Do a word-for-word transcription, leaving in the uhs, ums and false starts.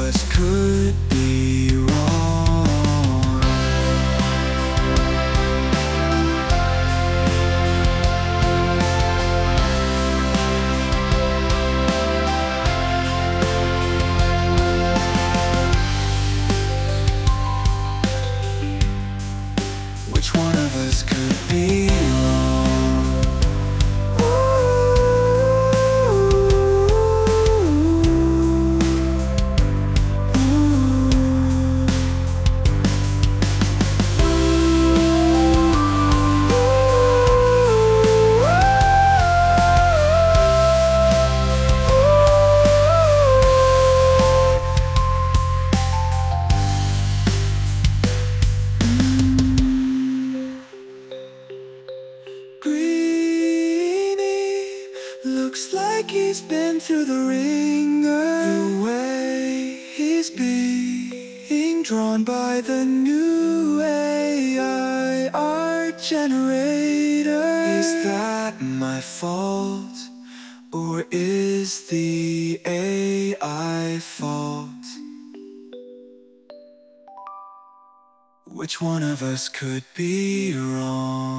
us could be wrong? Which one of us could be wrong? Greenie looks like he's been through the ringer. The way he's being drawn by the new A I art generator. Is that my fault? Or is the A I fault? Which one of us could be wrong?